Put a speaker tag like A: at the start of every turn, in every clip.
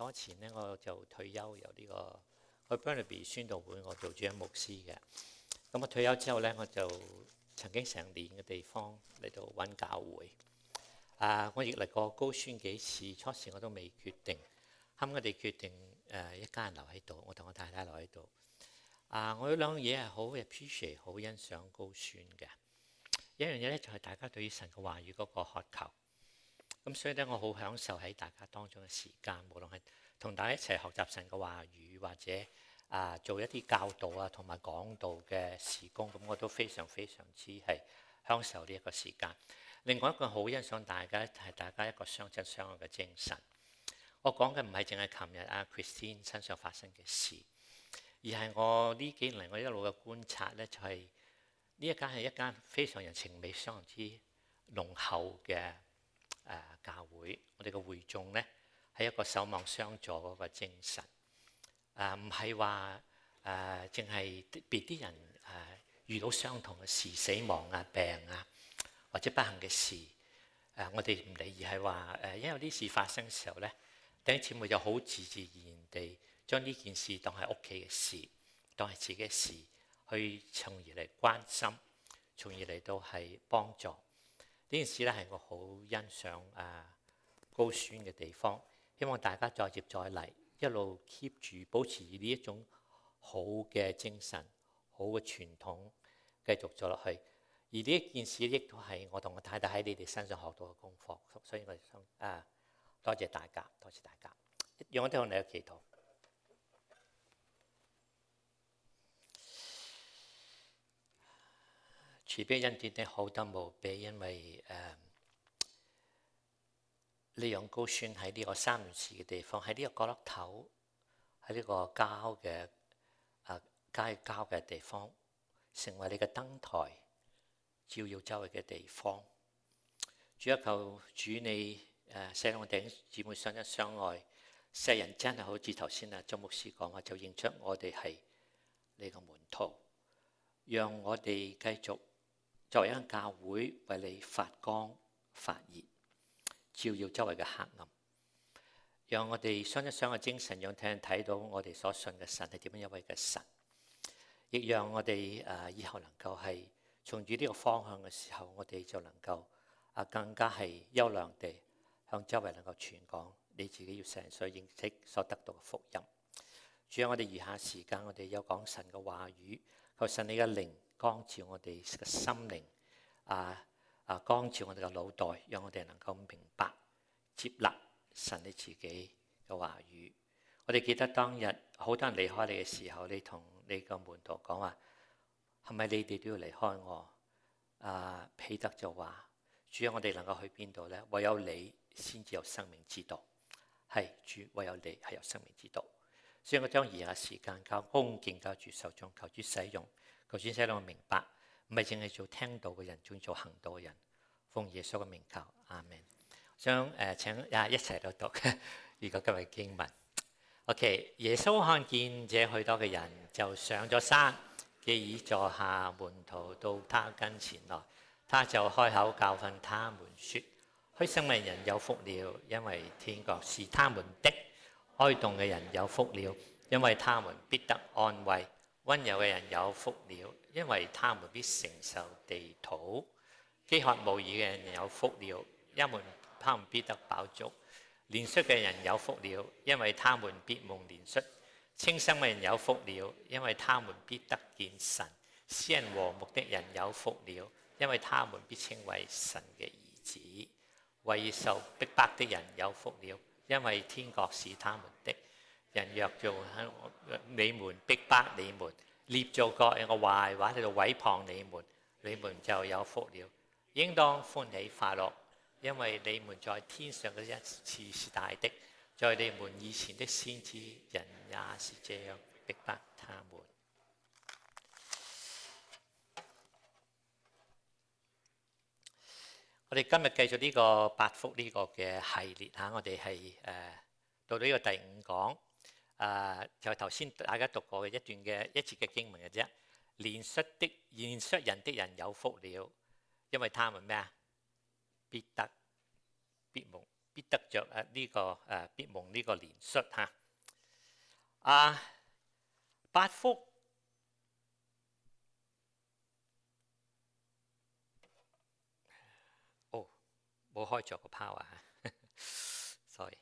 A: 多前咧，我就退休由呢個去 Burnaby 宣道會，我做主任牧師嘅。咁我退休之後咧，我就曾經成年嘅地方嚟到揾教會。我亦嚟過高宣幾次，初時我都未決定，後尾我哋決定一家人留喺度，我同我太太留喺度。我有兩樣嘢係好 appreciate、好欣賞高宣嘅。一樣嘢咧就係大家對於神嘅話語嗰個渴求。咁所以咧，我好享受喺大家當中嘅時間，無論係同大家一齊學習神嘅話語，或者做一啲教導啊同埋講道嘅事工，咁我都非常之係享受呢一個時間。另外一個好欣賞大家係大家一個相親相愛嘅精神。我講嘅唔係淨係琴日Christine 身上發生嘅事，而係我呢幾年嚟我一路嘅觀察咧，就係呢一間係一間非常人情味相當之濃厚嘅教會。我哋嘅會眾咧係一個守望相助嗰個精神，唔係話淨係別啲人遇到相同嘅事，死亡啊、病啊或者不幸嘅事，我哋唔理，而係話因為呢事發生嘅時候咧，弟兄姊妹就好自然地將呢件事當係屋企嘅事，當係自己嘅事，去從而嚟關心，從而嚟到係幫助。呢件事咧係我好欣賞高宣嘅地方，希望大家再接再厲，一路 keep 住保持呢一種好嘅精神、好嘅傳統，繼續做落去。而呢一件事亦都係我同我太太喺你哋身上學到嘅功課，所以我哋想多謝大家，多謝大家。讓我哋向你祈禱。慈悲恩典的好得無比，因為你讓高宣喺呢個三元寺嘅地方，喺呢個角落頭，喺呢個郊嘅街郊嘅地方，成為你嘅燈台，照耀周圍嘅地方。主啊，求主你使我哋姊妹相親相愛，世人真係好似頭先周牧師講話，就認出我哋係你個門徒，讓我哋繼續作為一間教會為你發光發熱，照耀周圍嘅黑暗，讓我哋相親相愛嘅精神，讓聽人睇到我哋所信嘅神係點樣一位嘅神，亦讓我哋以後能夠係從住呢個方向嘅時候，我哋就能夠更加係優良地向周圍能夠傳講你自己要世人所認識所得到嘅福音。主啊，我哋餘下時間，我哋有講神嘅話語，求神你嘅靈光照我哋嘅心靈，光照我哋嘅腦袋，讓我哋能夠明白接納神你自己嘅話語。我哋記得當日好多人離開你嘅時候，你同你個門徒講話，係咪你哋都要離開我？彼得就話：主啊，我哋能夠去邊度呢？唯有你先至有生命之道。係主，唯有你係有生命之道。所以我將餘下時間交恭敬交主手中，求主使用，求主使我明白，唔係淨係做聽道嘅人，仲要做行道嘅人。奉耶穌嘅名求，阿門。想請一齊嚟讀呢個今日經文。OK， 耶穌看見這許多嘅人，就上咗山，既已坐下，門徒到他跟前來，他就開口教訓他們說：虛心嘅人有福了，因為天國是他們的；哀慟嘅人有福了，因為他們必得安慰；溫柔嘅人有福了，因為他們必承受地土；飢渴慕義嘅人有福了，因為他們必得飽足；憐恤嘅人有福了，因為他們必蒙憐恤；清心嘅人有福了，因為他們必得見神；使人和睦的人有福了，因為他們必稱為神嘅兒子；為受逼迫的人有福了，因為天國是他們的。人若做你們逼迫你們，捏造各樣嘅壞話喺度毀謗你們，你們就有福了，應當歡喜快樂，因為你們在天上嘅恩賜是大的。在你們以前的先知人也是這樣逼迫他們。我哋今日繼續呢個八福呢個嘅系列嚇，我哋係到呢個第5講，就係頭先大家讀過嘅一段嘅一節嘅經文嘅啫。憐恤人的人有福了，因為他們咩啊？必蒙必得着必蒙呢個憐恤嚇。八福冇開咗個 power sorry。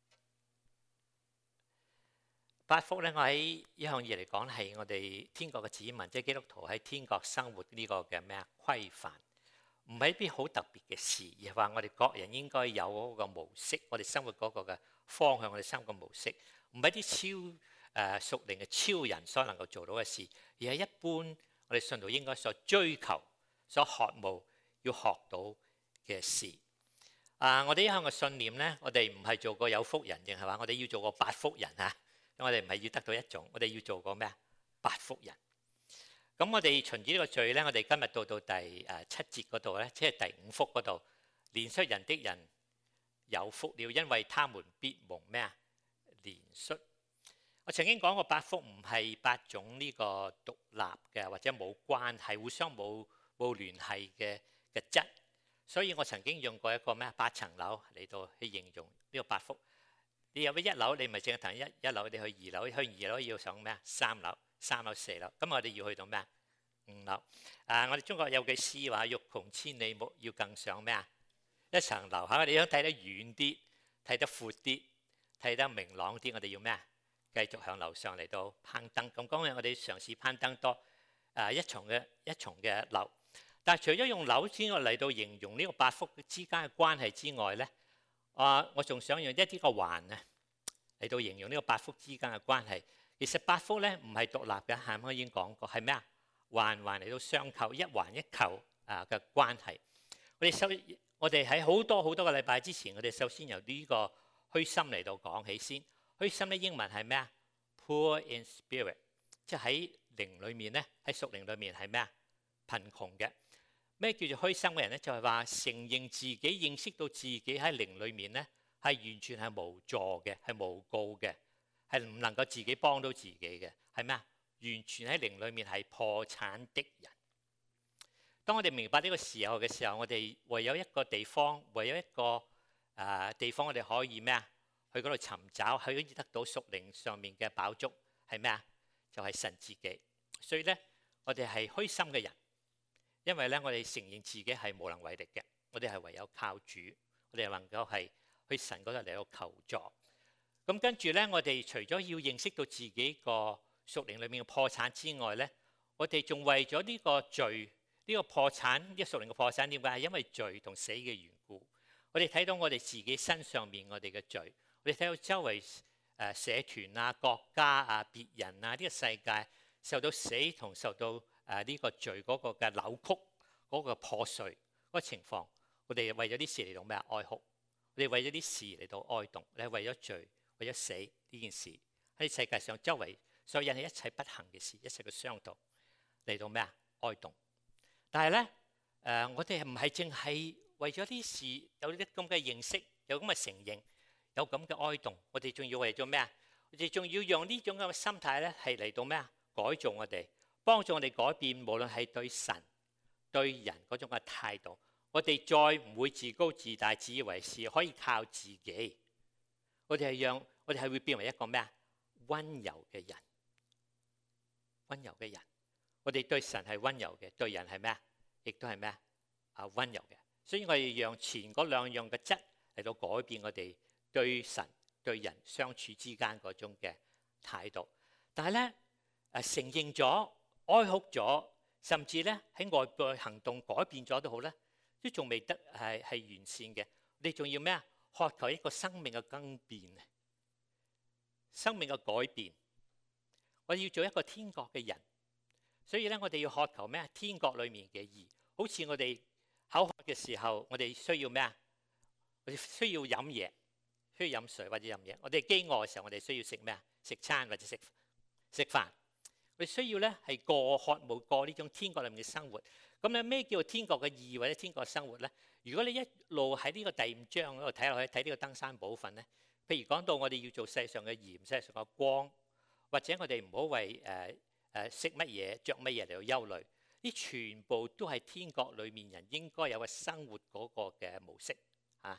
A: 八福咧，我喺一向以嚟講係我哋天國嘅子民，即係基督徒喺天國生活呢個嘅咩規範，唔係一啲好特別嘅事，而係話我哋各人應該有嗰個模式，我哋生活嗰個嘅方向，我哋生活嘅模式，唔係啲屬靈嘅超人所能夠做到嘅事，而係一般我哋信徒應該所追求、所渴慕要學到嘅事。我哋一向嘅信念咧，我哋唔係做個有福人，定係話我哋要做個八福人啊！我哋唔係要得到一種，我哋要做個咩啊？八福人。咁我哋循住呢個序咧，我哋今日到第7節嗰度咧，即係第5福嗰度，憐恤人的人有福了，因為他們必蒙咩啊？憐恤。我曾經講過八福唔係8種呢個獨立嘅或者冇關係、互相冇聯繫嘅質。所以我曾經用過一個咩8層樓嚟到去形容呢個八福。你有1樓，你咪淨係騰一樓，你去2樓，去2樓要上咩啊？3樓、3樓、4樓。咁我哋要去到咩啊？5樓。我哋中國有句詩話：欲窮千里目，要更上咩啊？1層樓嚇。我哋想睇得遠啲，睇得闊啲，睇得明朗啲，我哋要咩啊？繼續向樓上嚟到攀登。咁講緊我哋嘗試攀登多一重嘅樓。但係除咗用樓之外嚟到形容呢個八福之間嘅關係之外咧，我仲想用一啲個環啊嚟到形容呢個八福之間嘅關係。其實八福咧唔係獨立嘅，係咪我已經講過係咩啊？環嚟到相扣，一環一扣嘅關係。我哋喺好多個禮拜之前，我哋首先由呢個虛心嚟到講起先。虛心咧英文係咩啊 ？Poor in spirit， 即係喺靈裏面咧，喺屬靈裏面係咩啊？貧窮嘅。咩叫做虛心嘅人咧？就係話承認自己認識到自己喺靈裏面咧係完全係無助嘅，係無告嘅，係唔能夠自己幫到自己嘅，係咩啊？完全喺靈裏面係破產的人。當我哋明白呢個時候嘅時候，我哋唯有一個地方，我哋可以咩啊？去嗰度尋找，可以得到屬靈上面嘅飽足，係咩啊？就係神自己。所以咧，我哋係虛心嘅人。因為咧，我哋承認自己係無能為力嘅，我哋係唯有靠主，我哋能夠係去神嗰度嚟到求助。咁跟住咧，我哋除咗要認識到自己個屬靈裏面嘅破產之外咧，我哋仲為咗呢個罪、呢個破產、呢個屬靈嘅破產，點解？係因為罪同死嘅緣故。我哋睇到我哋自己身上面我哋嘅罪，我哋睇到周圍社團啊、國家啊、別人啊，呢個世界受到死同受到呢個罪嗰個嘅扭曲、嗰個破碎嗰個情況，我哋為咗啲事嚟到咩啊？哀哭，我哋為咗啲事嚟到哀慟，你係為咗罪、為咗死呢件事喺世界上周圍所引起一切不幸嘅事、一切嘅傷痛嚟到咩啊？哀慟。但係咧我哋唔係淨係為咗啲事有啲咁嘅認識、有咁嘅承認、有咁嘅哀慟，我哋仲要為咗咩啊？我哋仲要讓呢種咁嘅心態咧係嚟到咩啊？改造我哋。幫助我哋改變，無論係對神、對人嗰種嘅態度，我哋再唔會自高自大、自以為是，可以靠自己。我哋係會變為一個咩啊？溫柔嘅人，溫柔嘅人。我哋對神係溫柔嘅，對人係咩啊？亦都係咩啊？溫柔嘅。所以我哋讓前嗰2樣嘅質嚟到改變我哋對神、對人相處之間嗰種嘅態度。但係咧承認咗。哀哭咗，甚至咧喺外在行動改變咗都好咧，都仲未得係完善嘅。你仲要咩啊？渴求一個生命嘅更變啊，生命嘅改變。我要做一個天國嘅人，所以咧我哋要渴求咩啊？天國裏面嘅義，好似我哋口渴嘅時候，我哋需要咩啊？我哋需要飲嘢，需要飲水或者飲嘢。我哋飢餓嘅時候，我哋需要食咩啊？食餐或者食飯。我哋需要咧係渴慕過呢種天國裏面嘅生活。咁咧咩叫做天國嘅義或者天國嘅生活咧？如果你一路喺呢個第5章嗰度睇落去，睇呢個登山寶訓咧，譬如講到我哋要做世上嘅鹽、世上嘅光，或者我哋唔好為食乜嘢、着乜嘢嚟到憂慮，呢全部都係天國裏面人應該有嘅生活嗰個嘅模式啊。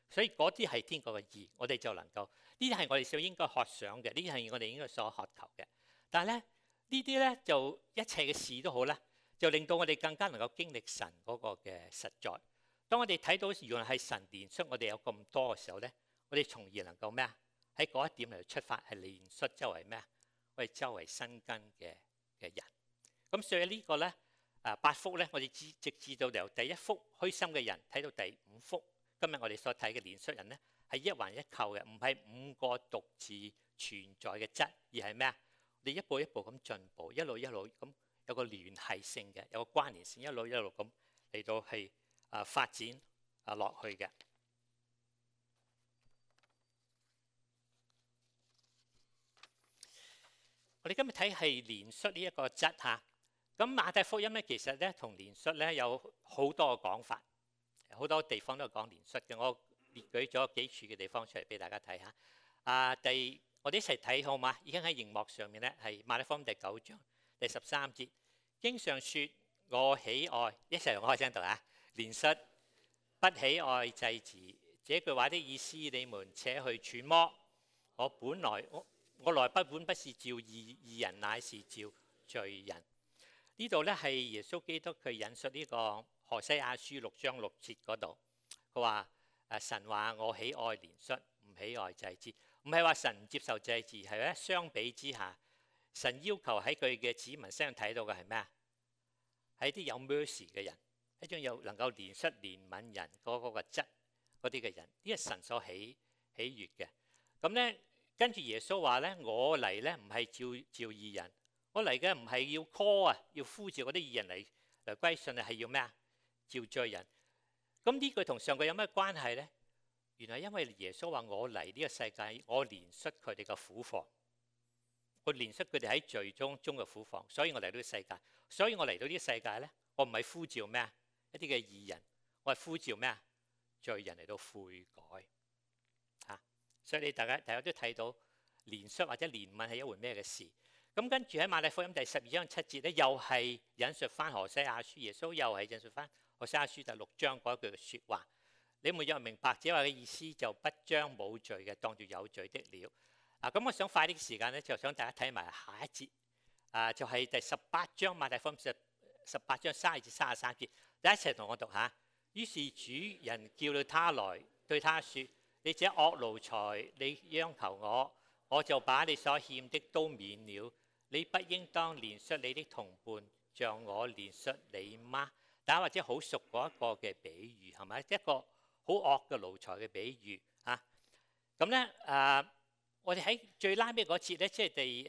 A: 所以嗰啲係天國嘅義，我哋就能夠，呢啲係我哋所應該渴想嘅，呢啲係我哋應該所渴求嘅。但係咧，呢啲咧就一切嘅事都好啦，就令到我哋更加能夠經歷神嗰個嘅實在。當我哋睇到原來係神憐恤我哋有咁多嘅時候咧，我哋從而能夠咩啊？喺嗰一點嚟出發，係憐恤周圍咩啊？我哋周圍生根嘅人。咁所以呢個咧8福咧，我哋直至到由第1福虛心嘅人睇到第5福，今日我哋所睇嘅憐恤人咧，係一環一扣嘅，唔係5個獨自存在嘅質，而係咩啊？你一步一步咁進步，一路咁有個聯繫性嘅，有個關聯性，一路咁嚟到係發展落去嘅。我哋今日睇係憐恤呢一個質嚇。咁馬太福音咧，其實咧同憐恤咧有好多個講法，好多地方都係講憐恤嘅。我列舉咗幾處嘅地方出嚟俾大家睇下。我哋一齊睇好嘛？已經喺熒幕上面咧，係馬太福音第9章第13節，經上説：我喜愛，一齊同我開聲讀啊！憐恤，不喜愛祭祀。這句話的意思，你們且去揣摩。我來本不是召義人，乃是召罪人。呢度咧係耶穌基督佢引述呢個何西阿書6章6節嗰度，佢話神話我喜愛憐恤，唔喜愛祭祀。唔係話神唔接受祭祀，係咧相比之下，神要求喺佢嘅子民身上睇到嘅係咩啊？係啲有 mercy 嘅人，一種有能夠憐恤憐憫人嗰個質嗰啲嘅人，呢係神所喜悅嘅。咁咧跟住耶穌話咧，我嚟咧唔係召義人。我嚟嘅唔係要 call 啊，要呼召嗰啲義人嚟歸信啊，係要咩啊？召罪人。咁呢句同上句有咩關係咧？原來因為耶穌話我嚟呢個世界，我憐恤佢哋嘅苦況，我憐恤佢哋喺罪中嘅苦況，所以我嚟到呢個世界。所以我嚟到呢個世界咧，我唔係呼召咩啊？一啲嘅義人，我係呼召咩啊？罪人嚟到悔改嚇。所以大家都睇到憐恤或者憐憫係一回咩嘅事。咁跟住喺馬太福音第12章7節咧，又係引述翻何西阿書，耶穌又係引述翻何西阿書第6章嗰句嘅説話。你們若明白這話嘅意思，就不將冇罪嘅當作有罪的了。咁我想快啲時間咧，就想大家睇埋下一節。就係第18章馬太福音18章30至33節，大家一齊同我讀下。於是主人叫了他來，對他說：你這惡奴才，你央求我，我就把你所欠的都免了。你不應當憐恤你的同伴，像我憐恤你嗎？大家或者好熟嗰一個嘅比喻係咪？一個好惡嘅奴才嘅比喻嚇。咁咧我哋喺最拉尾嗰節咧，即係第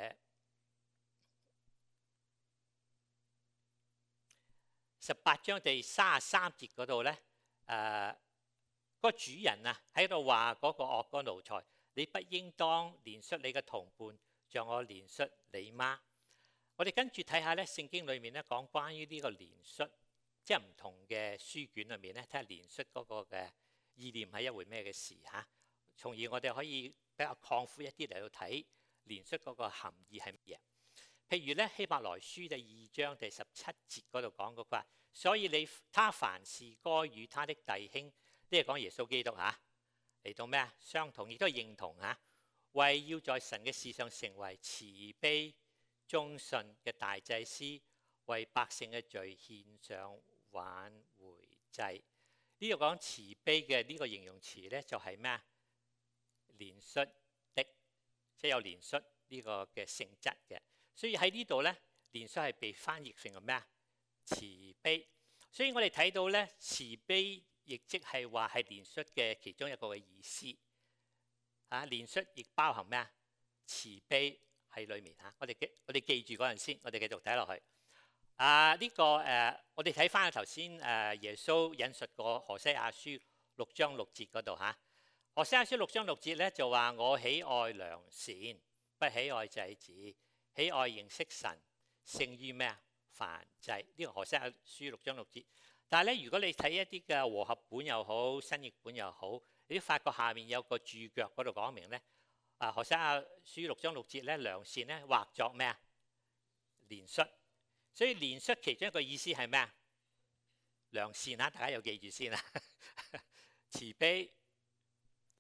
A: 18章第33節嗰度咧，個主人啊喺度話嗰個惡嗰奴才，你不應當憐恤你嘅同伴，像我憐恤你嗎？我哋跟住睇下咧，聖經裏面咧講關於呢個憐恤，即係唔同嘅書卷裏面咧，睇下憐恤嗰個嘅意念係一回咩嘅事嚇，從而我哋可以比較擴闊一啲嚟到睇憐恤嗰個含義係乜嘢。譬如咧希伯來書第2章第17節嗰度講嗰句話，所以他凡事該與他的弟兄，呢係講耶穌基督嚇嚟到咩啊？相同，亦都係認同嚇，為要在神嘅事上成為慈悲忠信嘅大祭司，為百姓嘅罪獻上挽回祭。呢度講慈悲嘅呢個形容詞咧，就係咩啊？憐恤的，即係有憐恤呢個嘅性質嘅。所以喺呢度咧，憐恤係被翻譯成個咩啊？慈悲。所以我哋睇到咧，慈悲亦即係話係憐恤嘅其中一個嘅意思。憐恤亦包含咩啊？慈悲喺裏面嚇。我哋記住嗰陣先，我哋繼續睇落去。我哋睇翻頭先耶穌引述過何西阿書6章6節嗰度嚇。何西阿書6章6節咧就話：我喜愛良善，不喜愛祭祀。喜愛認識神，勝於咩啊？燔祭。呢個何西阿書6章6節。但係咧，如果你睇一啲嘅和合本又好，新譯本又好，你都發覺下面有個注腳嗰度講明咧，何西阿書6章6節咧，良善咧畫作咩啊？憐恤。所以憐恤其中一個意思係咩啊？良善啊，大家有記住先啊。慈悲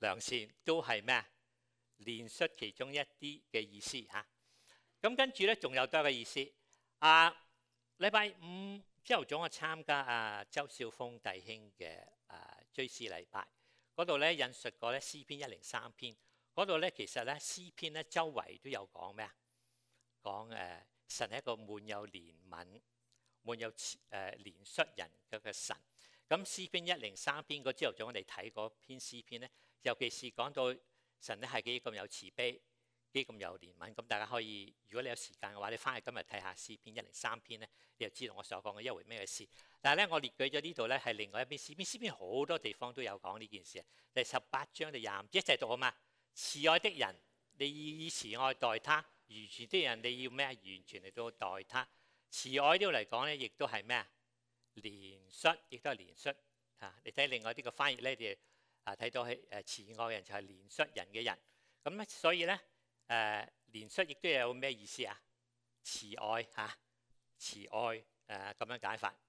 A: 良善都係咩啊？憐恤其中一啲嘅意思嚇。咁跟住咧，仲有多一個意思。禮拜五朝頭早我參加周少峰弟兄嘅追思禮拜，嗰度咧引述過咧詩篇103篇，嗰度咧其實咧詩篇咧周圍都有講咩啊？講神係一個滿有憐憫、滿有憐恤人嘅神。咁詩篇103篇嗰朝頭早我哋睇嗰篇詩篇咧，尤其是講到神咧係幾咁有慈悲，幾咁有憐憫。咁大家可以，如果你有時間嘅話，你翻去今日睇下詩篇103篇咧，你就知道我所講嘅一回咩事。但係咧，我列舉咗呢度咧係另外一篇詩篇，詩篇好多地方都有講呢件事啊。第18章第25節一齊讀好嘛？慈愛的人，你以慈愛待他；愚拙的人，你要咩？完全嚟到待他。慈愛呢度嚟講咧，亦都係咩啊？憐恤，亦都係憐恤嚇。你睇另外啲個翻譯咧，你睇到係慈愛嘅人就係憐恤人嘅人。咁咧，所以咧憐恤亦都有咩意思啊？慈愛嚇，慈愛咁樣解法。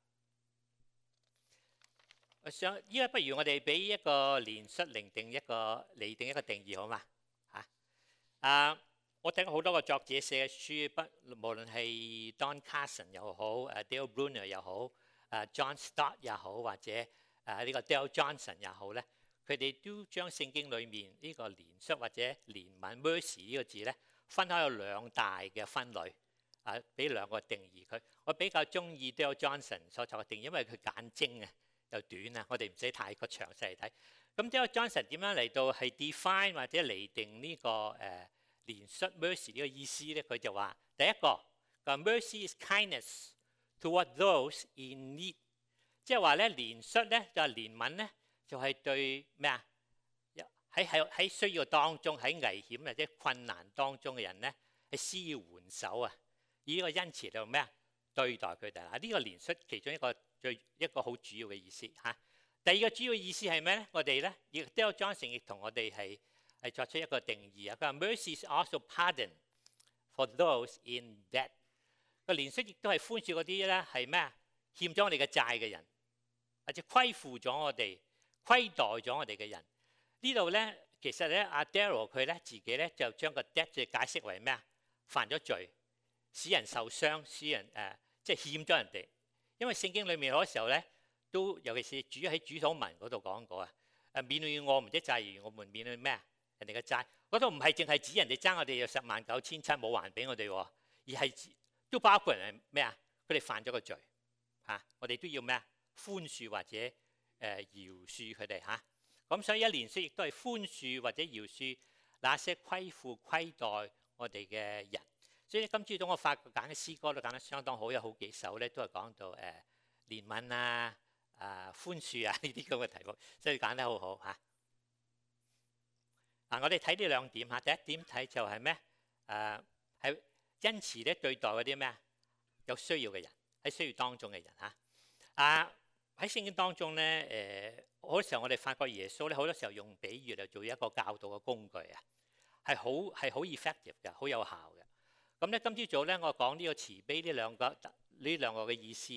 A: 我想依家不如我哋俾一個憐恤釐定一個定義好嘛嚇？我睇過好多個作者寫嘅書，無論係 Don Carson 又好，Dale Bruner 又好，John Stott 又好，或者呢個 Dale Johnson 又好咧，佢哋都將聖經裡面呢個憐恤或者憐憫 mercy 呢個字咧，分開有兩大嘅分類俾兩個定義佢。我比較中意 Dale Johnson 所作嘅定義，因為佢簡精啊又短啊，我哋唔使太過詳細嚟睇。咁 Dale Johnson 點樣嚟到係 define 或者釐定呢個憐恤 mercy 呢個意思咧？佢就話第一個mercy is kindness toward those in need， 即係話咧憐恤咧就係憐憫咧就係對咩啊？喺需要當中，喺危險或者困難當中嘅人咧係施以援手啊！以呢個恩慈嚟咩啊？對待佢哋啊！呢個憐恤其中一個好主要嘅意思嚇。第二個主要意思係咩咧？我哋咧亦 Dale Johnson 亦同我哋係作出一個定義啊！佢話 mercy is also pardon for those in debt。個憐恤亦都係寬恕嗰啲咧係咩啊？欠咗我哋嘅債嘅人，或者虧負咗我哋、虧待咗我哋嘅人。呢度咧其實咧阿 Daryl 佢咧自己咧就將個 debt 就解釋為咩啊？犯咗罪，使人受傷，使人即係欠咗人哋。因為聖經裏面好多時候咧都尤其是主喺主禱文嗰度講過免去我們的債，如我們免去咩啊？人哋嘅債嗰度唔係淨係指人哋爭我哋有109700冇還俾我哋，而係都包括人係咩啊？佢哋犯咗個罪我哋都要咩啊？寬恕或者饒恕佢哋嚇。咁所以一憐恤亦都係寬恕或者饒恕那些虧負虧待我哋嘅人。所以今朝早我發覺揀嘅詩歌都揀得相當好，有好幾首咧都係講到憐憫寬恕呢啲咁嘅題目，所以揀得好好嚇。我哋睇呢兩點嚇。第一點睇就係咩？係恩慈咧對待嗰啲咩有需要嘅人，喺需要當中嘅人嚇。喺聖經當中咧好多時候我哋發覺耶穌咧好多時候用比喻嚟做一個教導嘅工具係好 effective 嘅，好有效嘅。咁咧今朝早咧我講呢個慈悲呢兩個嘅意思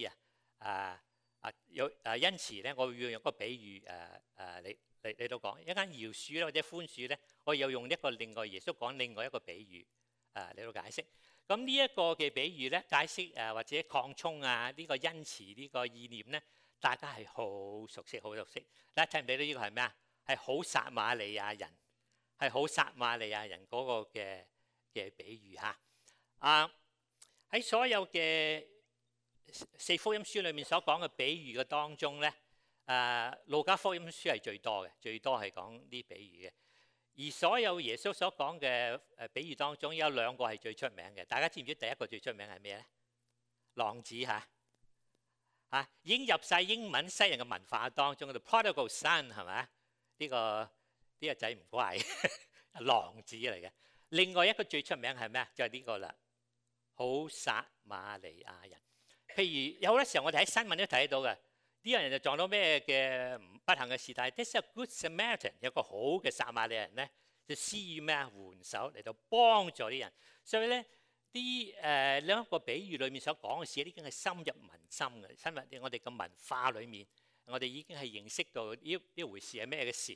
A: 恩慈咧，我會用個比喻嚟到講一間饒恕咧或者寬恕咧，我又用另外耶穌講另外一個比喻嚟到解釋。咁呢一個嘅比喻咧解釋或者擴充呢個恩慈呢個意念咧，大家係好熟悉好熟悉。大家睇唔睇到呢個係咩啊？係好撒瑪利亞人，係好撒瑪利亞人嗰個嘅比喻嚇。喺所有嘅4福音書裏面所講嘅比喻嘅當中咧，路加福音書係最多係講啲比喻嘅。而所有耶穌所講嘅比喻當中，有2個係最出名嘅。大家知唔知第一個最出名係咩咧？浪子已經入晒英文西人嘅文化當中嘅 prodigal son 係咪？呢個仔唔乖，浪子嚟嘅。另外一個最出名係咩？就係呢個啦，好撒瑪利亞人。譬如有好多時候我哋喺新聞都睇到嘅，啲人就撞到咩嘅不幸嘅事，但係 This is a good Samaritan， 有個好嘅撒瑪利亞人咧，就施予咩援手嚟到幫助啲人。所以咧兩個比喻裏面所講嘅事，已經係深入民心嘅，深入我哋嘅文化裏面，我哋已經係認識到呢回事係咩嘅事。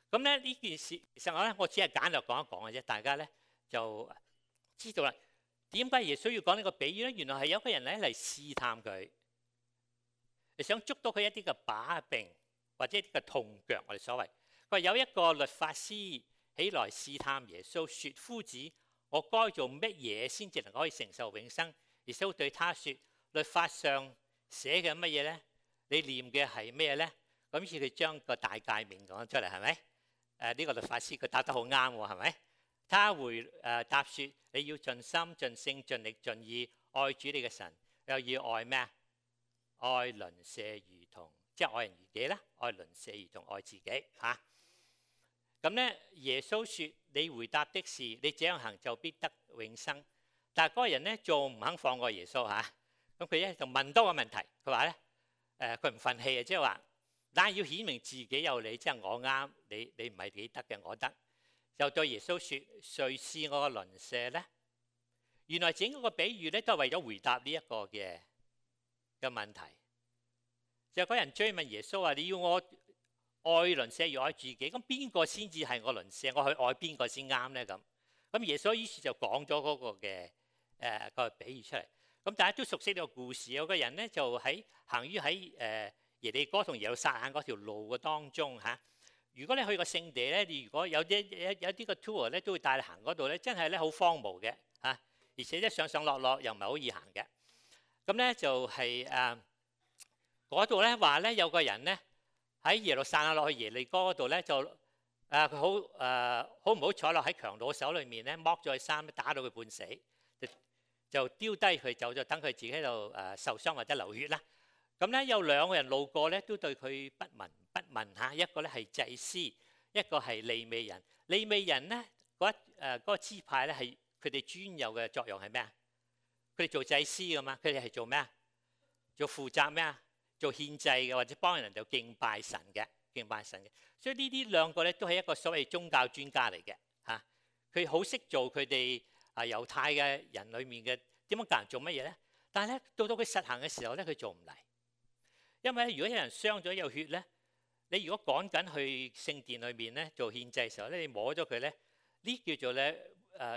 A: 咁咧呢件事其實我只係簡略講一講嘅啫，大家咧就知道啦。點解耶穌要講呢個比喻咧？原來係有個人咧嚟試探佢，你想捉到佢一啲嘅把柄或者一啲嘅痛腳，我哋所謂。佢話有一個律法師起來試探耶穌，說：夫子，我該做乜嘢先至能夠可以承受永生？耶穌對他說：律法上寫嘅乜嘢咧？你念嘅係咩咧？咁於是佢將個大誡命講出嚟，係咪？呢個律法師佢答得好啱喎，係咪？他答說：你要盡心、盡性、盡力、盡意愛主你嘅神，又要愛咩啊？愛鄰舍如同，即係愛人如己啦。愛鄰舍如同愛自己嚇。咁咧，耶穌說：你回答的是，你這樣行就必得永生。但係嗰個人咧仲唔肯放過耶穌嚇。咁佢咧就問多個問題，佢話咧佢唔憤氣啊，即係話，但係要顯明自己有理，即係我啱，你唔係幾得嘅，我得。就對耶穌說：誰是我嘅鄰舍咧？原來整個比喻咧都係為咗回答呢一個嘅問題。就嗰人追問耶穌話：你要我愛鄰舍如愛自己，咁邊個先至係我鄰舍？我去愛邊個先啱咧？咁耶穌於是就講咗嗰個嘅個比喻出嚟。咁大家都熟悉呢個故事，有個人咧就行於喺耶利哥同耶路撒冷嗰條路嘅當中嚇。如果你去個聖地咧，你如果有啲個 tour 咧，都會帶你行嗰度咧，真係咧好荒蕪嘅嚇，而且咧上上落落又唔係好易行嘅。咁咧就係嗰度咧話咧有個人咧喺耶路撒冷落去耶利哥嗰度咧就佢好唔好彩落喺強盜手裏面咧剝咗佢衫，打到佢半死，就丟低佢走咗，等佢自己喺度受傷或者流血啦。咁咧有兩個人路過咧，都對佢不聞不問嚇。一個咧係祭司，一個係利未人。利未人咧嗰個支派咧係佢哋專有嘅作用係咩啊？佢哋做祭司㗎嘛，佢哋係做咩啊？做負責咩啊？做獻祭嘅，或者幫人就敬拜神嘅，敬拜神嘅。所以呢啲兩個咧都係一個所謂宗教專家嚟嘅嚇。佢好識做佢哋猶太嘅人裏面嘅點樣教人做乜嘢咧？但係咧到佢實行嘅時候咧，佢做唔嚟。因為如果有人傷咗有血咧，你如果趕緊去聖殿裏面咧做獻祭嘅時候咧，你摸咗佢咧，呢叫做咧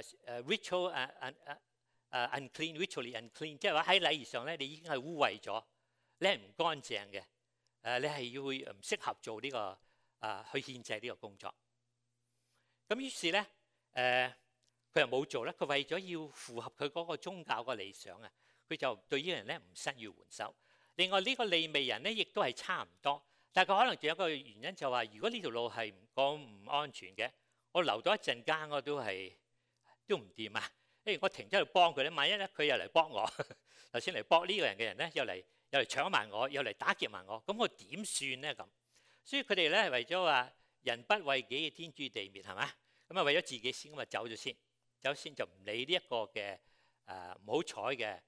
A: ritual unclean，ritually unclean，即係話喺禮儀上咧你已經係污穢咗，你係唔乾淨嘅，你係要唔適合做呢個去獻祭呢個工作。咁於是咧佢又冇做咧，佢為咗要符合佢嗰個宗教個理想啊，佢就對呢個人咧唔伸要援手。另外呢個利未人咧，亦都係差唔多，但係佢可能仲有一個原因，就話如果呢條路係唔安全嘅，我留咗一陣間我都唔掂啊！我停咗喺度幫佢咧，萬一咧佢又嚟幫我，頭先嚟幫呢個人嘅人咧，又嚟搶埋我，又嚟打劫埋我，咁我點算咧咁？所以佢哋咧為咗話人不為己，天誅地滅係嘛？咁啊為咗自己先咁啊走先就唔理呢一個嘅唔好彩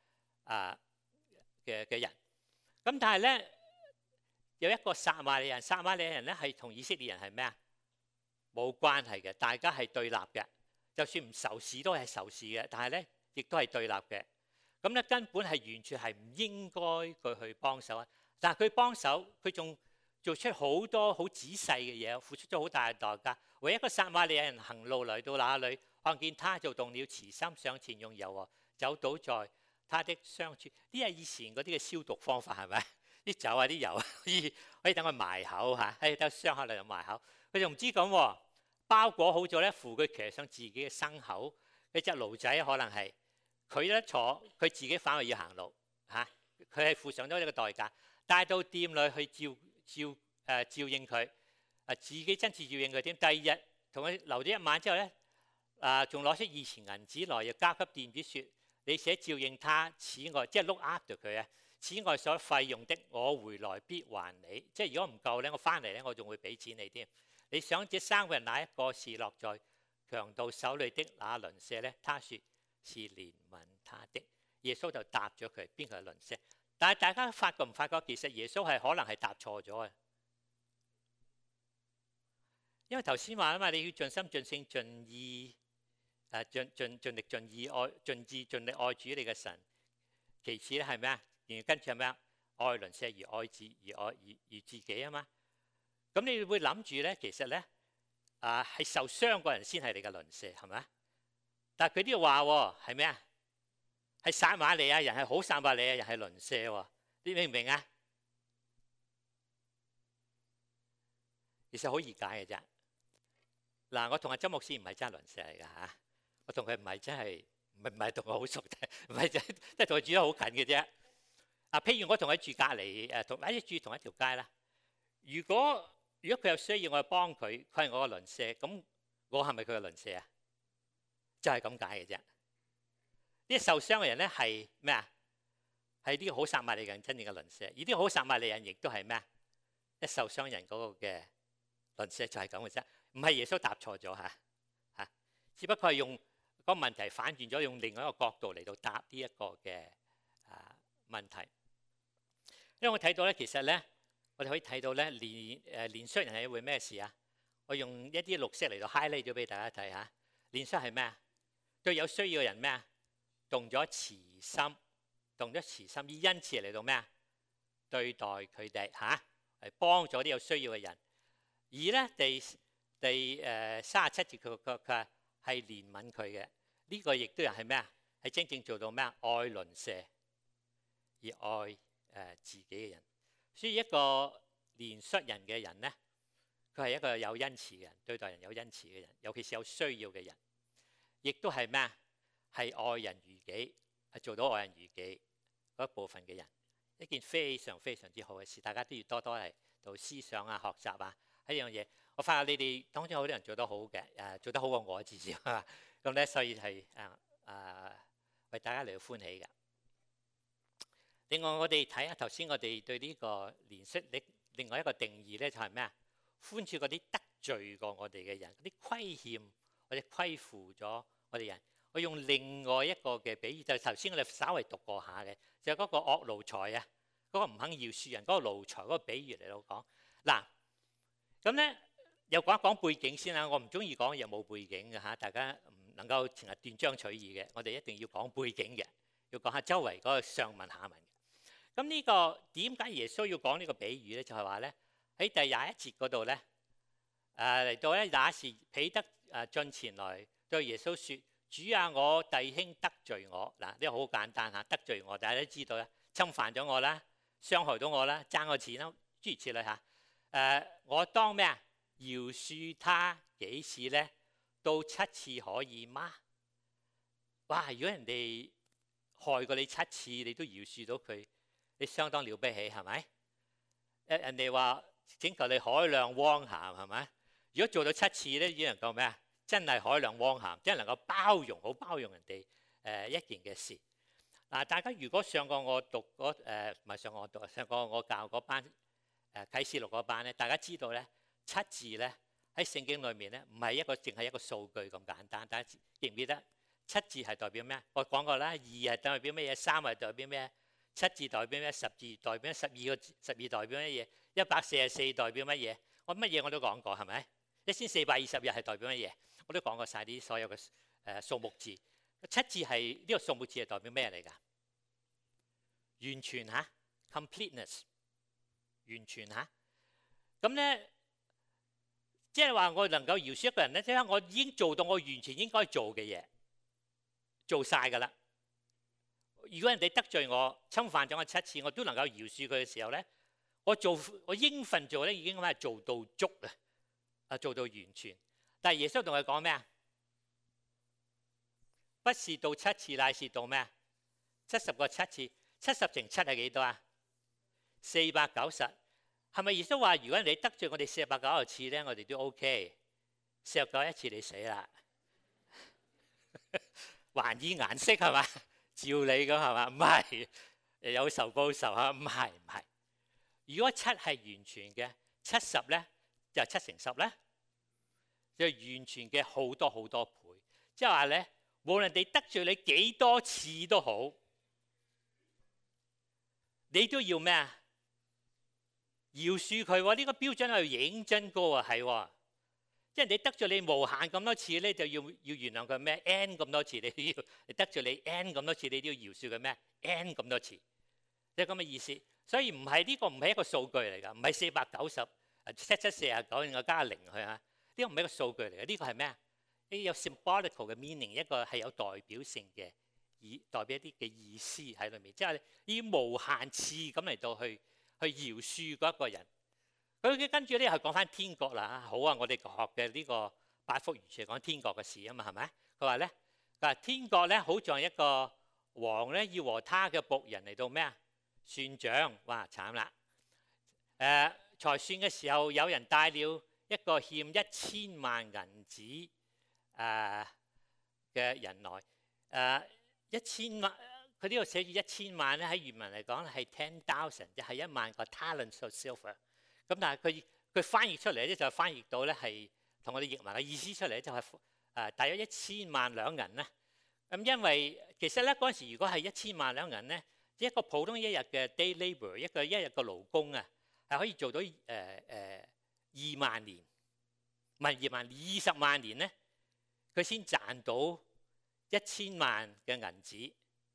A: 嘅人。咁但係咧有一個撒瑪利人咧係同以色列人係咩啊？冇關係嘅，大家係對立嘅。就算唔仇視都係仇視嘅，但係咧亦都係對立嘅。咁咧根本係完全係唔應該佢去幫手啊！但係佢幫手，佢仲做出好多好仔細嘅嘢，付出咗好大嘅代價。唯一一個撒瑪利亞人行路嚟到那裏，看見他就動了慈心，上前用油和酒倒在他的傷處。呢係以前嗰啲嘅消毒方法係咪？啲酒啊啲油可以等佢埋口嚇，喺得傷口嚟就埋口。佢就唔知咁喎，包裹好咗咧，扶佢騎上自己嘅牲口。嗰隻驢仔可能係佢一坐，佢自己反而要行路嚇。佢係付上咗呢個代價，帶到店裏去照應佢，自己親自照應佢添。第二日同佢留咗一晚之後咧，仲攞出2錢銀紙來，又交給店主説：你寫照應他，此外即係 look after 佢啊。此外所費用的，我回來必還你。即係如果唔夠咧，我翻嚟咧，我仲會俾錢你添。你想這3個人哪一個是落在強盜手裏的那鄰舍咧？他説是憐憫他的。耶穌就答咗佢邊個係鄰舍。但係大家發覺唔發覺，其實耶穌係可能係答錯咗嘅。因為頭先話啊嘛，你要盡心盡性盡意盡力盡意愛盡智盡力愛主你嘅神。其次咧係咩啊？然後跟住係咩啊？愛鄰舍如愛自己啊嘛。咁你會諗住咧，其實咧係受傷嗰人先係你嘅鄰舍，係咪？但係佢都要話喎，係咩啊？係撒瑪利亞人係好撒瑪利亞人係鄰舍喎，你明唔明啊？其實好易解嘅啫。嗱，我同阿周牧師唔係真係鄰舍嚟㗎嚇，我同佢唔係真係唔係同我好熟嘅，唔係即係同佢住得好近嘅啫。譬如我同佢住隔離同住同一條街啦。如果佢有需要，我去幫佢，佢係我嘅鄰舍，咁我係咪佢嘅鄰舍啊？就係咁解嘅啫。啲受傷嘅人咧係咩啊？係呢個好撒瑪利亞人真正嘅鄰舍，而啲好撒瑪利亞人亦都係咩啊？一受傷人嗰個嘅鄰舍就係咁嘅啫，唔係耶穌答錯咗嚇，只不過係用個問題反轉咗，用另外一個角度嚟到答呢一個嘅問題。因為我睇到咧，其實咧，我哋可以睇到咧，憐恤人係會咩事啊？我用一啲綠色嚟到 highlight 咗俾大家睇下。憐恤係咩啊？對有需要嘅人咩啊？動咗慈心，以恩慈嚟到咩啊？對待佢哋嚇，係幫咗啲有需要嘅人。而咧第37節佢係憐憫佢嘅，呢個亦都係咩啊？係真正做到咩啊？愛鄰舍而愛自己嘅人。所以一個憐恤人嘅人咧，佢係一個有恩慈嘅人，對待人有恩慈嘅人，尤其是有需要嘅人，亦都係咩啊？係愛人如己，係做到愛人如己嗰一部分嘅人，一件非常非常之好嘅事。大家都要多多嚟到思想啊、學習啊，一樣嘢。我發覺你哋當中好多人做得好嘅，做得好過我至少咁咧，所以係為大家嚟到歡喜嘅。另外，我哋睇下頭先我哋對呢個憐恤另外一個定義咧，就係咩啊？寬恕嗰啲得罪過我哋嘅人，嗰啲虧欠或者虧負咗我哋人。我用另外一個嘅比喻，就係頭先我哋稍微讀過下嘅，就係嗰個惡奴才啊，嗰個唔肯饒恕人嗰個奴才嗰個比喻嚟到講。嗱，咁咧又講一講背景先啦。我唔中意講嘢冇背景嘅嚇，大家唔能夠成日斷章取義嘅。我哋一定要講背景嘅，要講下周圍嗰個上文下文嘅。咁呢個點解耶穌要講呢個比喻咧？就係話咧喺第21節嗰度咧，嚟到咧那時彼得進前來對耶穌説：主啊，我弟兄得罪我。嗱，呢個好簡單嚇，得罪我，大家都知道啦，侵犯咗我啦，傷害到我啦，爭我錢啦，諸如此類嚇。我當咩啊？饒恕他幾次咧？到7次可以嗎？哇！如果人哋害過你7次，你都饒恕到佢，你相當了不起係咪？人哋話請求你海量汪涵係咪？如果做到7次咧，已經能夠咩啊？真係海量汪涵，真係能夠包容，好包容人哋一件嘅事。嗱，大家如果上過我讀嗰唔係上過我讀，上過我教嗰班啟示錄嗰班咧，大家知道咧7字咧喺聖經裏面咧唔係淨係一個數據咁簡單。大家記唔記得7字係代表咩？我講過啦，2係代表咩嘢？3係代表咩？7字代表咩？10字代表咩？12代表乜嘢？144代表乜嘢？我乜嘢我都講過係咪？1420日係代表乜嘢？我都講過晒啲所有嘅數目字。7字係呢個數目字係代表咩嚟㗎？完全嚇 ，completeness， 完全嚇。咁咧，即係話我能夠饒恕一個人咧，即係我已經做到我完全應該做嘅嘢，做晒㗎啦。如果人哋得罪我、侵犯咗我7次，我都能夠饒恕佢嘅時候咧，我應份做咧已經係做到足啦，做到完全。但係耶穌同佢講咩啊？不是到7次，乃是到咩啊？70個7次，70乘7係幾多啊？490。係咪耶穌話如果你得罪我哋490次咧，我哋都 OK？49次你死啦，還以顏色係嘛？照你咁係嘛？唔係，有仇報仇嚇，唔係。如果7係完全嘅，70咧就7乘10咧，就完全嘅好多好多倍。即係話咧，無論人哋得罪你幾多次都好，你都要咩啊？饒恕佢喎，呢個標準係認真高啊，係喎。即係人哋得罪你無限咁多次咧，就要原諒佢咩 ？n 咁多次，你都要得罪你 n 咁多次，你都要饒恕佢咩 ？n 咁多次，即係咁嘅意思。所以唔係呢個唔係一個數據嚟㗎，唔係490、7749，然後加0去嚇。 呢個唔係一個數據嚟嘅，呢個係咩啊？呢有 symbolical 嘅 meaning， 一個係有代表性嘅代表一啲嘅意思喺裏面，即係以無限次咁嚟到去饒恕嗰一個人。佢跟住咧係講翻天國啦。好啊，我哋學嘅呢個八福完全係講天國嘅事啊嘛，係咪？佢話咧，天國咧好像一個王咧要和他嘅僕人嚟到咩啊？算賬，哇慘啦！才算嘅時候，有人帶了一個欠1000萬銀子嘅人來。1000萬，佢呢度寫住1000萬咧，喺原文嚟講係 10,000， 就係1萬個 talents of silver。咁但係佢翻譯出嚟咧，就翻譯到咧係同我哋譯文嘅意思出嚟咧，就係大約1000萬兩銀咧。咁因為其實咧嗰陣時，如果係1000萬兩銀咧，一個普通一日嘅 day labour， 一日嘅勞工啊，係可以做到2萬年，唔係2萬20萬年咧，佢先賺到1000萬嘅銀紙。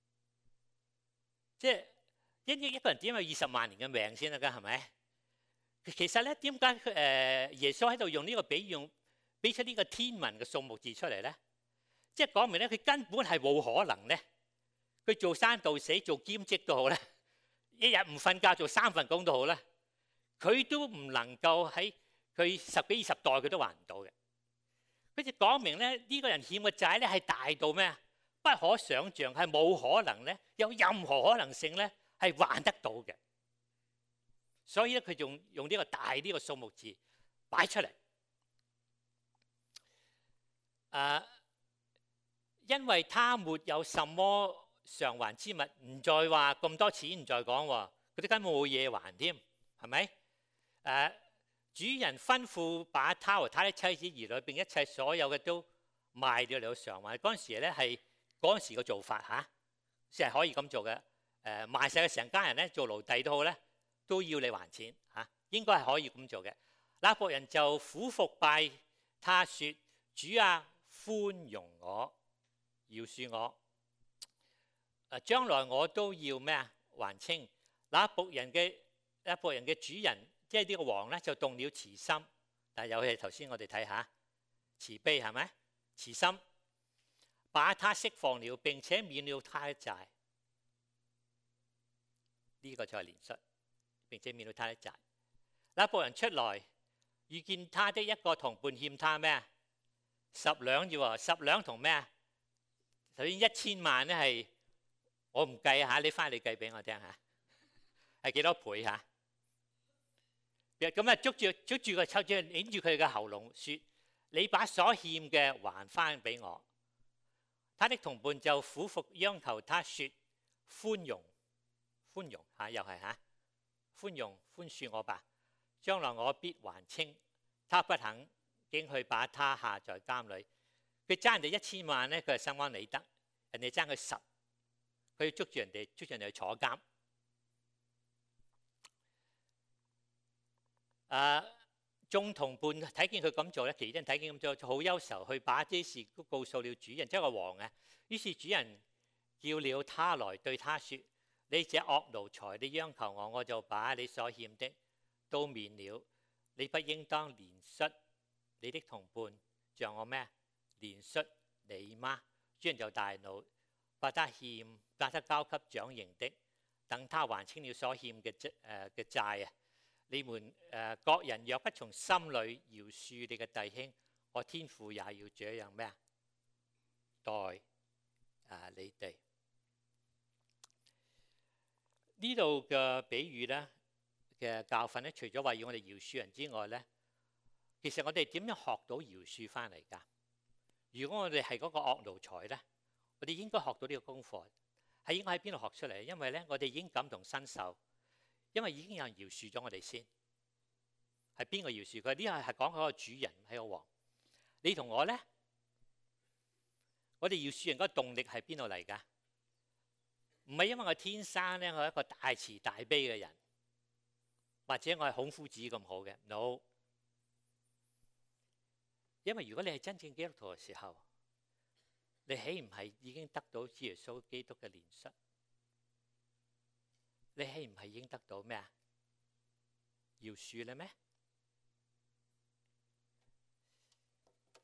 A: 即係一個人點有20萬年嘅命先得㗎？係咪？其實咧，點解耶穌喺度用呢個比喻，俾出呢個天文嘅數目字出嚟咧？即係講明咧，佢根本係冇可能咧。佢做生道死，做兼職都好咧，一日唔瞓覺做3份工都好咧，佢都唔能夠喺佢10幾20代佢都還唔到嘅。佢就講明咧，呢個人欠嘅債咧係大到咩啊？不可想像，係冇可能咧，有任何可能性咧係還得到嘅。所以咧，佢用呢個大呢個數目字擺出嚟。因為他沒有什麼償還之物，唔再話咁多錢，唔再講喎，佢哋根本冇嘢還添，係咪？主人吩咐把他和他的妻子兒女並一切所有嘅都賣掉嚟到償還。嗰陣時咧係嗰陣時嘅做法嚇，先係可以咁做嘅。賣晒嘅成家人咧做奴隸都好咧，都要你還錢嚇，應該係可以咁做嘅。那僕人就俯伏拜他說：主啊，寬容我，饒恕我，將來我都要咩啊？還清。那僕人嘅主人，即係呢個王咧，就動了慈心。但係有係頭先我哋睇下慈悲係咪？慈心把他釋放了，並且免了他的債。呢個就係憐恤，並且免了他的債。那僕人出來，遇見他的一個同伴欠他咩？10兩啫喎，10兩同咩啊？首先1000萬咧係我唔計下，你翻嚟計俾我聽下，係幾多倍嚇？咁啊捉住個抽住，攆住佢嘅喉嚨，説：你把所欠嘅還翻俾我。他的同伴就俯伏央求他説：寬容嚇，又係嚇，寬恕我吧，將來我必還清。他不肯，竟去把他下在監裏。佢爭人哋1000萬咧，佢係心安理得；人哋爭佢10，佢要捉住人哋去坐監。眾同伴睇見佢咁做咧，其他人睇見咁做，好憂愁，去把啲事都告訴了主人，即係個王啊。於是主人叫了他來，對他説：你這惡奴才，你央求我，我就把你所欠的都免了。你不應當憐恤你的同伴，像我咩？憐恤你嗎？主人就大怒，把他交給掌刑的，等他還清了所欠嘅債啊！你們各人若不從心裏饒恕你嘅弟兄，我天父也要這樣咩啊？待你哋。呢度嘅比喻咧嘅教訓咧，除咗話要我哋饒恕人之外咧，其實我哋點樣學到饒恕翻嚟㗎？如果我哋係嗰個惡奴才咧，我哋應該學到呢個功課，係應該喺邊度學出嚟？因為咧，我哋已經感同身受，因為已經有人饒恕咗我哋先。係邊個饒恕佢？呢個係講嗰個主人係個王。你同我咧，我哋饒恕人嗰個動力係邊度嚟㗎？唔係因為我天生咧，我係一個大慈大悲嘅人，或者我係孔夫子咁好嘅。No，因為如果你係真正基督徒嘅時候，你豈唔係已經得到主耶穌基督嘅憐恤？你豈唔係已經得到咩啊？饒恕啦咩？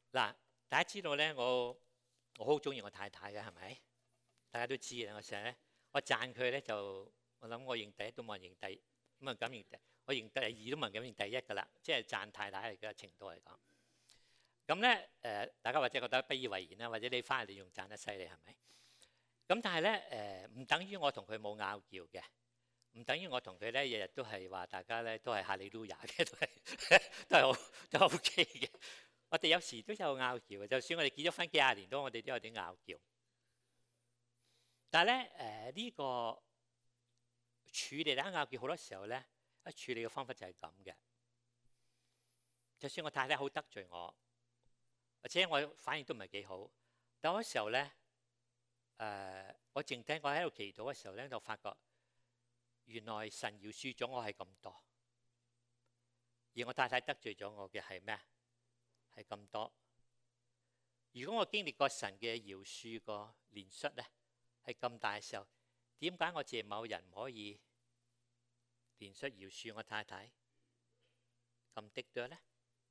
A: 嗱，大家知道咧，我好中意我太太嘅，係咪？大家都知嘅。我成日咧，我讚佢咧就，我諗我認第一都冇人認第一，咁啊咁認第，我認第二都冇人敢認第一㗎啦。即係讚太太嚟嘅程度嚟講。咁咧大家或者覺得不以為然啦，或者你翻嚟你仲讚得犀利係咪？咁但係咧唔等於我同佢冇拗撬嘅，唔等於我同佢咧日日都係話大家咧都係哈利路亞嘅，都 OK 嘅。我哋有時都有拗撬嘅，就算我哋結咗婚幾廿年都，我哋都有啲拗撬。但係咧呢個處理啲拗撬好多時候咧，處理嘅方法就係咁嘅。就算我太太好得罪我，或者我反應都唔係幾好，但嗰時候咧我靜低我喺度祈禱嘅時候咧，就發覺原來神饒恕咗我係咁多，而我太太得罪咗我嘅係咩？係咁多。如果我經歷過神嘅饒恕個憐恤咧，係咁大嘅時候，點解我謝某人唔可以憐恤饒恕我太太咁的多咧？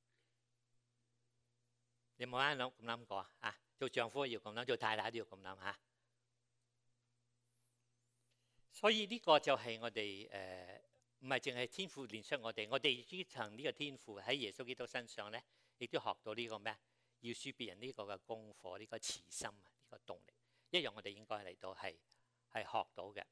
A: 你冇啱諗咁諗過啊？做丈夫要咁諗，做太太都要咁諗嚇。所以呢個就係我哋唔係淨係天父憐恤我哋呢層呢個天父喺耶穌基督身上咧，亦都學到呢個咩？饒恕別人呢個嘅功課，呢個慈心啊，呢個動力，一樣我哋應該嚟到係學到嘅。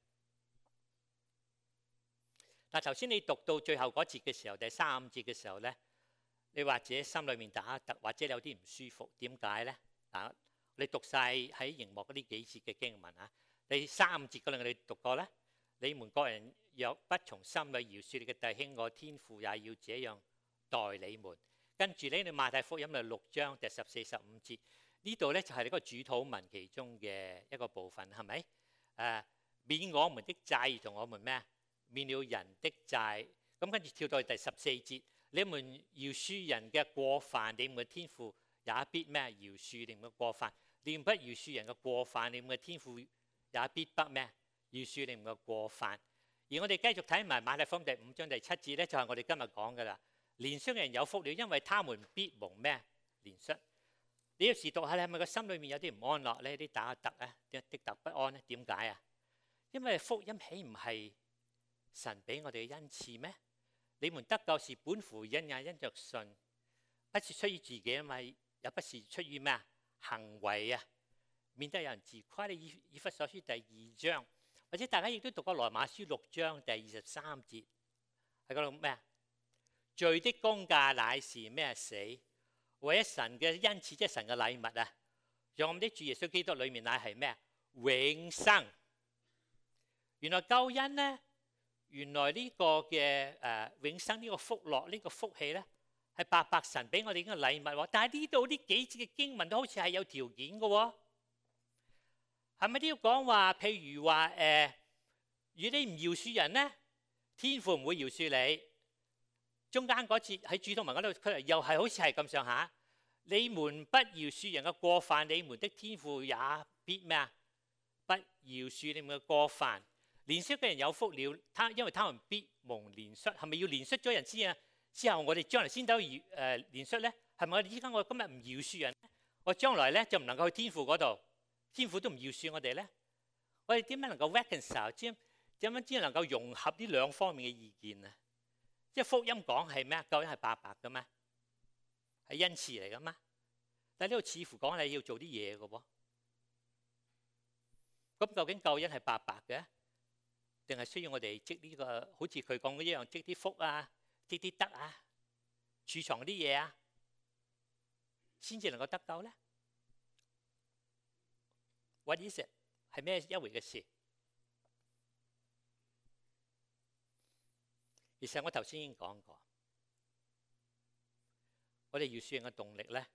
A: 但頭先你讀到最後嗰節嘅時候，第35節嘅時候咧，你或者心裏面打突，或者有啲唔舒服，點解咧？嗱，你讀晒喺熒幕嗰啲幾節嘅經文啊，第35節嗰度你讀過咧，你們各人若不從心裏饒恕你嘅弟兄，我天父也要這樣待你們。跟住咧，你馬太福音嘅6章第14、15節呢度咧就係你個主禱文其中嘅一個部分，係咪？免我們的債同我們咩？免了人的債。咁跟住跳到第14節，你們饒恕人嘅過犯，你們嘅天父也必咩？饒恕你們嘅過犯。你們不饒恕人嘅過犯，你們嘅天父也必不咩？饒恕你們嘅過犯。而我哋繼續睇埋馬太福音第5章第7節咧，就係我哋今日講嘅啦。憐恤嘅人有福了，因為他們必蒙咩？憐恤。你有時讀下，你係咪個心裏面有啲唔安樂咧？啲打突啊，啲滴突不安咧？點解啊？因為福音豈唔係神俾我哋嘅恩賜咩？你們得救是本乎恩也，因着信，不是出於自己，因為也不是出於咩啊？行為啊，免得有人自誇。你以弗所書第2章，或者大家亦都讀過羅馬書6章第23節，喺嗰度咩啊？罪的工價乃是咩？死。為咗神嘅恩賜，即係神嘅禮物啊，讓我們的主耶穌基督裏面乃係咩？永生。原來救恩咧，原來呢個嘅永生呢個福樂呢個福氣咧，係白白神俾我哋嘅禮物。但係呢度呢幾節嘅經文都好似係有條件嘅喎，係咪都要講話？譬如話如果你唔饒恕人咧，天父唔會饒恕你。中間嗰節喺主禱文嗰度，佢又係好似係咁上下。你們不饒恕人嘅過犯，你們的天父也必咩啊？不饒恕你們嘅過犯。憐恤嘅人有福了，因為他們必蒙憐恤。係咪要憐恤咗人先啊？之後我哋將來先得憐恤咧？係咪我哋依家我今日唔饒恕人，我將來咧就唔能夠去天父嗰度，天父都唔饒恕我哋咧？我哋點樣能夠 reconcile？點樣先能夠融合呢兩方面嘅意見啊？即係福音講係咩？救恩係白白嘅咩？係恩賜嚟嘅咩？但係呢度似乎講你要做啲嘢嘅喎。咁究竟救恩係白白嘅，定係需要我哋積呢個好似佢講嘅一樣積啲福啊、積啲德啊、儲藏啲嘢啊，先至能夠得救咧？What is it？係咩一回嘅事？其實我頭先已經講過，我哋饒恕人嘅動力咧，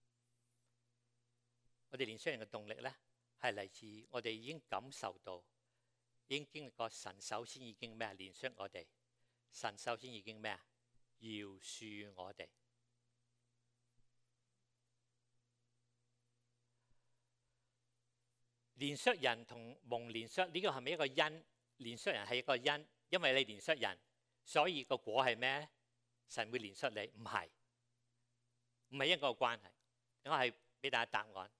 A: 我哋憐恤人嘅動力咧，係嚟自我哋已經感受到，已經經歷過神首先已經咩啊？憐恤我哋，神首先已經咩啊？饒恕我哋。憐恤人同蒙憐恤呢個係咪一個因？憐恤人係一個因，因為你憐恤人。所以個果係咩咧？神會憐恤你，唔係一個關係。 我係俾大家答案。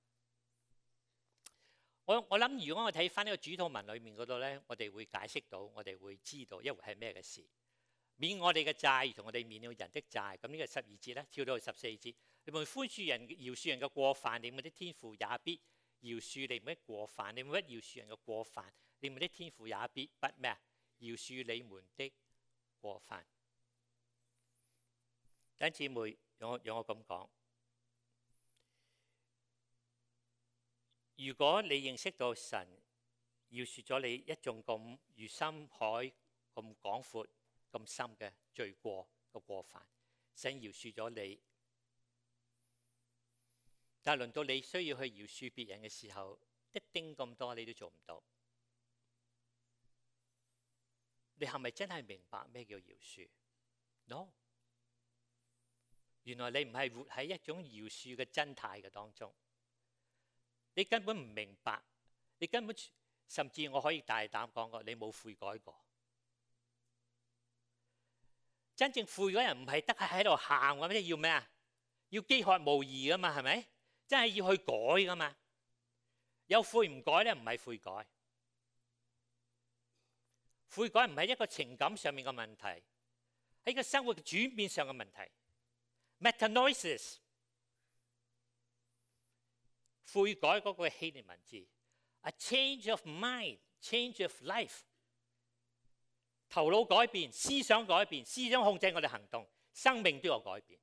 A: 我諗，如果我睇翻呢個主禱文裏面嗰度咧，我哋會解釋到，我哋會知道一回係咩嘅事。免我哋嘅債，同我哋免了人的債。咁呢個12節咧，跳到去14節，你們寬恕人、饒恕人嘅過犯，你們的天父也必饒恕你們的過犯。你們不饒恕人嘅過犯，你們的天父也必不咩啊？饒恕你們的過犯。弟兄姊妹，讓我咁講。如果你認識到神饒恕咗你一眾咁如深海咁廣闊咁深嘅罪過嘅過犯，神饒恕咗你，但係輪到你需要去饒恕別人嘅時候，一丁咁多你都做唔到。你係咪真係明白咩叫饒恕 ？No， 原來你唔係活喺一種饒恕嘅真態嘅當中。你根本唔明白，你根本甚至我可以大膽講過，你冇悔改過。真正悔嗰人唔係得喺度喊咁啫，要咩啊？要飢渴慕義噶嘛，係咪？真係要去改噶嘛。有悔唔改咧，唔係悔改。悔改唔係一個情感上面嘅問題，係一個生活嘅轉變上嘅問題。Metanosis。悔改嗰個希臘文字 ，a change of mind，change of life， 頭腦改變，思想改變，思想控制我哋行動，生命都有改變。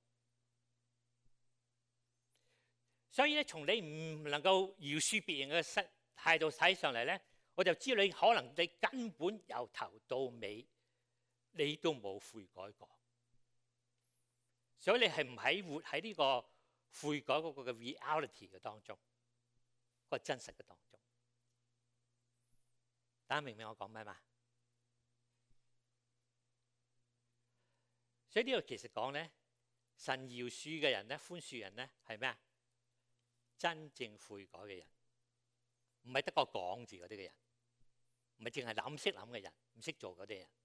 A: 所以咧，從你唔能夠饒恕別人嘅態度睇上嚟咧，我就知道你可能你根本由頭到尾你都冇悔改過。所以你係唔喺活喺呢個悔改嗰個嘅 reality 嘅當中。個真實嘅當中，大家明唔明我講咩嘛？所以呢度其實講咧，神饒恕嘅人咧，寬恕人咧係咩啊？真正悔改嘅人，唔係得個講字嗰啲嘅人，唔係淨係諗識諗嘅人，唔識做嗰啲人。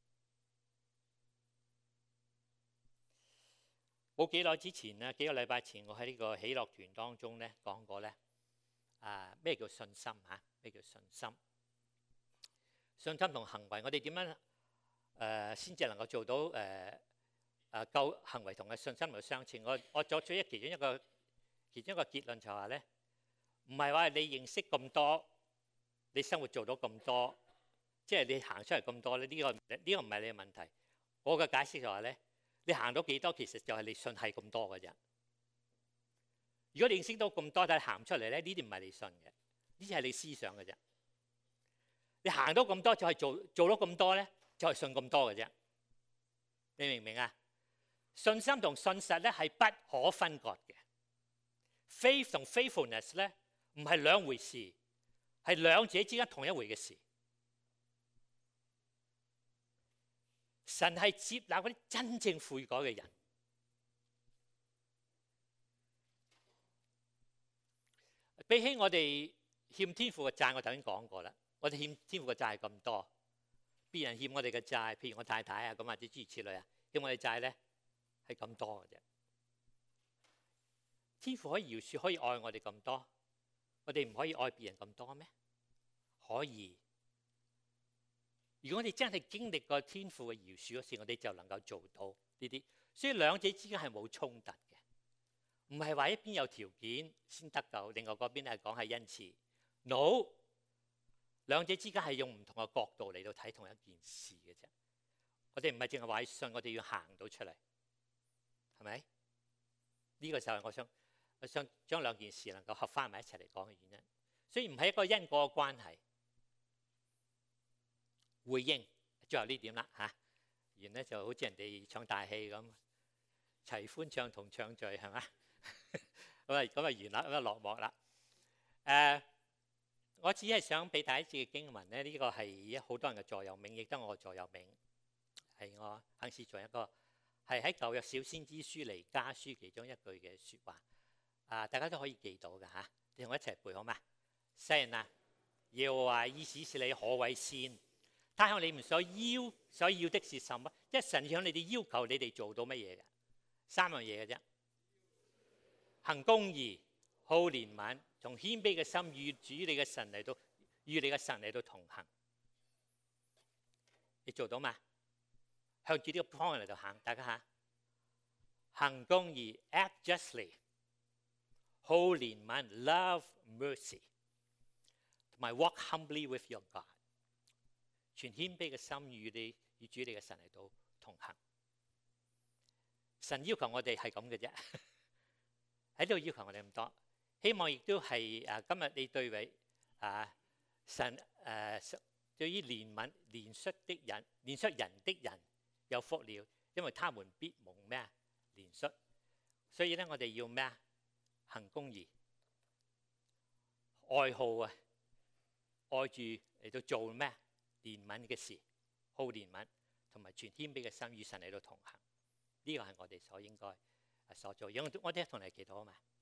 A: 冇幾耐之前咧，幾個禮拜前，我喺呢個喜樂團當中咧講過咧。咩叫信心嚇？咩叫信心？信心同行為，我哋點樣先至能夠做到夠行為同嘅信心嚟相稱？我作出其中一個結論就係話咧，唔係話你認識咁多，你生活做到咁多，即係你行出嚟咁多咧。呢個唔係你嘅問題。我嘅解釋就係咧，你行到幾多，其實就係你信係咁多嘅啫。如果你認識到咁多，但係行出嚟咧，呢啲唔係你信嘅，呢啲係你思想嘅啫。你行到咁多就係做到咁多咧，就係信咁多嘅啫。你明唔明啊？信心同信實咧係不可分割嘅。Faith 同 faithfulness 咧唔係兩回事，係兩者之間同一回嘅事。神係接納嗰啲真正悔改嘅人。比起我哋欠天父嘅債，我頭先講過啦。我哋欠天父嘅債係咁多，別人欠我哋嘅債，譬如我太太啊咁或者諸如此類啊，欠我哋債咧係咁多嘅啫。天父可以饒恕，可以愛我哋咁多，我哋唔可以愛別人咁多咩？可以。如果我哋真係經歷過天父嘅饒恕嗰時，我哋就能夠做到呢啲。所以兩者之間係冇衝突嘅。唔係話一邊有條件先得救，另外嗰邊係講係恩賜。No， 兩者之間係用唔同嘅角度嚟到睇同一件事嘅啫。我哋唔係淨係話信，我哋要行到出嚟，係咪？呢個就係我想將兩件事能夠合翻埋一齊嚟講嘅原因。所以唔係一個因果嘅關係。回應最後呢點啦嚇，完咧就好似人哋唱大戲咁，齊歡唱同唱序係嘛？咁啊完啦，咁啊落幕啦。我只係想俾大家一節嘅經文咧，呢個係好多人嘅座右銘，亦都我嘅座右銘，係我肯試做一個係喺舊約小先知書彌迦書其中一句嘅説話。大家都可以記到嘅嚇，你同我一齊背好嘛？世人啊，耶和華意思是你可為善，他向你們所要的是什麼？即係神向你哋要求你哋做到乜嘢嘅？三樣嘢嘅啫。 行公義、好憐憫，從謙卑嘅心與主你嘅神嚟到同行。你做到嘛？向住呢個方向嚟到行，大家嚇。行公義 ，act justly， 好憐憫 ，love mercy， 同埋 walk humbly with your God， 全謙卑嘅心與主你嘅神嚟到同行。神要求我哋係咁嘅啫，喺度要求我哋咁多，希望亦都係今日你對位神對於憐恤人的人有福了，因為他們必蒙咩啊？憐恤。所以咧，我哋要咩啊？行公義，愛好愛住嚟到做咩？憐憫嘅事，好憐憫，同埋全謙卑嘅心與神嚟到同行。呢個係我哋所應該所做。我哋一同嚟祈禱好嘛？